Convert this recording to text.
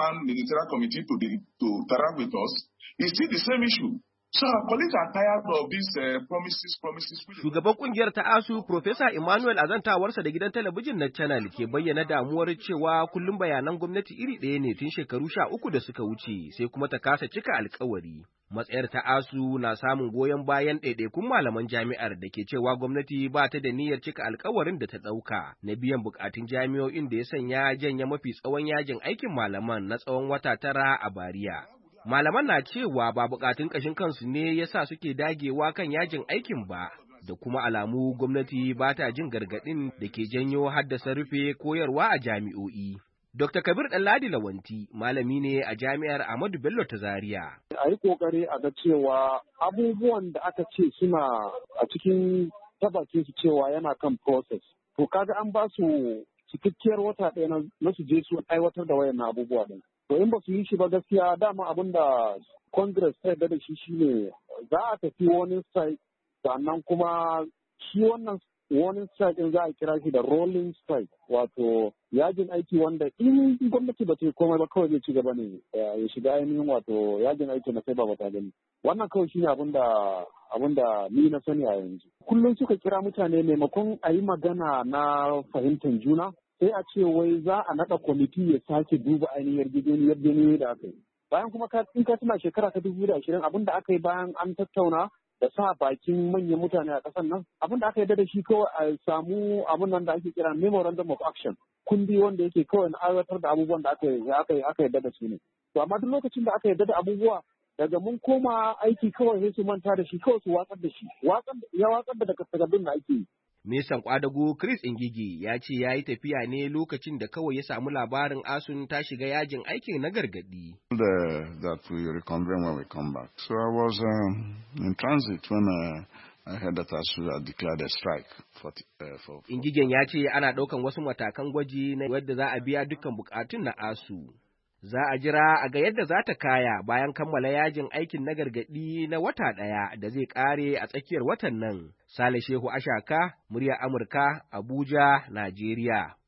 chairman ministerial committee to interact with us, it's still the same issue. So our colleagues are tired of these promises. Shugaban kungiyar ta ASU, Profesa Emmanuel azantawarsa da gidan talabijin na Channel ke bayyana damuwar cewa kullum bayanan gwamnati iri ɗaya ne tun shekaru 13 da suka wuce, sai kuma ta kasa cika alkawari. Matsayar ta ASU na samun goyon bayan ɗaiɗaikun malaman jami'ar da ke cewa gwamnati ba ta da niyyar cika alkawarin da ta ɗauka na biyan bukatun jami'o'in da ya sanya janye mafi tsawon yajin aikin malaman na tsawon wata 9 a Bariya. Malaman na cewa ba bukatun ƙashin kansu ne ya sa suke dagewa kan yajin aikin ba, da kuma alamu gwamnati ba ta jin gargaɗin da ke janyo haddasa rufe koyarwa a jami'o'i. Dr. Kabir Ɗanladi Lawanti malami ne a Jami'ar Ahmadu Bello ta Zaria. A yi ƙoƙari a ga cewa abubuwan da aka ce suna a cikin tabbace su cewa yana kan process. To kaga an ba su cikakkiyar wata ɗaya na su je su aiwatar da wayannan abubuwa ɗin. To in ba su yi shi ba gaskiya dama abin da Congress ta yarda da shi shine za a tafi warning strike, sannan kuma shi wannan warning strike din za a kira shi da rolling strike, wato yajin aiki wanda in gwamnati ba ta yi komai ba kawai zai ci gaba ne ya shiga ainihin wato yajin aiki na sai ba ta gani. Wannan kawai shine abin da ni na sani a yanzu. Kullum suka kira mutane maimakon a yi magana na fahimtar juna, sai a ce wai za a naɗa kwamiti ya sake duba ainihin yarjejeniyoyi da aka yi. Bayan kuma in ka tuna shekara ta 2020 abin da aka yi bayan an tattauna da sa bakin manyan mutane a ƙasar nan, abin da aka yarda da shi kawai a samu abin nan da ake kira memorandum of action, kundi wanda yake kawai na aiwatar da abubuwan da aka yarda da su ne. To amma duk lokacin da aka yarda da abubuwa daga mun koma aiki kawai sai su manta da shi, kawai su watsar da shi, ya watsar da takardun da ake yi. Ministan Kwadago Chris Ngigi ya ce ya yi tafiya ne lokacin da kawai ya samu labarin ASUN ta shiga yajin aikin na gargadi. That we reconvene when we come back. So I was in transit when I heard that ASU had declared a strike for Ngigen ya ce ana ɗaukan wasu matakan gwaji na yadda za a biya dukkan bukatun na ASU. Za a jira a ga yadda za ta kaya bayan kammala yajin aikin na gargaɗi na wata ɗaya da zai ƙare a tsakiyar watan nan. Sale Shehu Ashaka, muryar Amurka, Abuja, Najeriya.